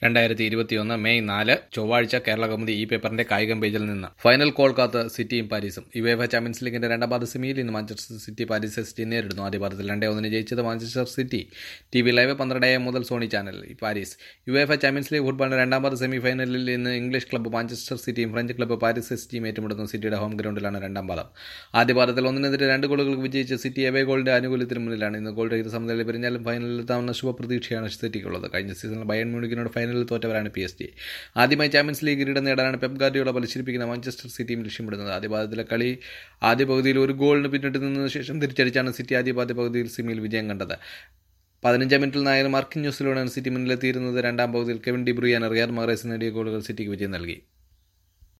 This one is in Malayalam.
2021 മെയ് 4 ചൊവ്വാഴ്ച കേരള കൗമുദി ഈ പേപ്പറിന്റെ കായികം പേജിൽ നിന്ന് ഫൈനൽ കോൾ കാത്ത് സിറ്റിയും പാരീസും. യുവേഫ ചാമ്പ്യൻസ് ലീഗിന്റെ രണ്ടാം പാദ സെമിയിൽ ഇന്ന് മാഞ്ചസ്റ്റർ സിറ്റി പാരീസ് എസ് നേരിടുന്നു. ആദ്യ പാദത്തിൽ 2-1 ജയിച്ചത് Manchester City. TV live 12 AM മുതൽ സോണി ചാനലിൽ. പാരീസ് യുവേഫ ചാമ്പ്യൻസ് ലീഗ് ഫുട്ബോളിന്റെ രണ്ടാം പാദ സെമി ഫൈനലിൽ ഇന്ന് ഇംഗ്ലീഷ് ക്ലബ്ബ് മാഞ്ചസ്റ്റർ സിറ്റിയും ഫ്രഞ്ച് ക്ലബ്ബ് പാരീസ് എസ് ഏറ്റുമുട്ടുന്നു. സിറ്റിയുടെ ഹോം ഗ്രൗണ്ടിലാണ് രണ്ടാം പാദം. ആദ്യ പാദത്തിൽ 1-നെതിരെ 2 ഗോളുകൾക്ക് വിജയിച്ച സിറ്റി എവേ ഗോളിന്റെ ആനുകൂല്യത്തിന് മുന്നിലാണ്. ഇന്ന് ഗോൾ രഹിത സമനിലയിൽ പിരിഞ്ഞാലും ഫൈനലിലെത്താവുന്ന ശുഭപ്രതീക്ഷയാണ് സിറ്റിക്കുള്ളത്. കഴിഞ്ഞ സീസണിൽ ബയൺ മ്യൂണിക്കിനോട് ഫൈനലിൽ തോറ്റവരാണ് PSG. ആദ്യമായി ചാമ്പ്യൻസ് ലീഗ് കിരീടം നേടാനാണ് പെപ് ഗാർഡിയോള പരിശീലിപ്പിക്കുന്ന മാഞ്ചസ്റ്റർ സിറ്റിയും ലക്ഷ്യമിടുന്നത്. ആദ്യ പാദത്തിലെ കളി ആദ്യ പകുതിയിൽ ഒരു ഗോളിന് പിന്നിട്ട് നിന്നതിനു ശേഷം തിരിച്ചടിച്ചാണ് സിറ്റി ആദ്യ പകുതിയിൽ സെമിയിൽ വിജയം കണ്ടത്. 15 മിനിറ്റിൽ നായകൻ മാർക്കിന്യോസിലൂടെയാണ് സിറ്റി മുന്നിലെത്തിയിരുന്നത്. രണ്ടാം പകുതിയിൽ Kevin De Bruyne, Riyad Mahrez നേടിയ ഗോളുകൾ സിറ്റിക്ക് വിജയം നൽകി.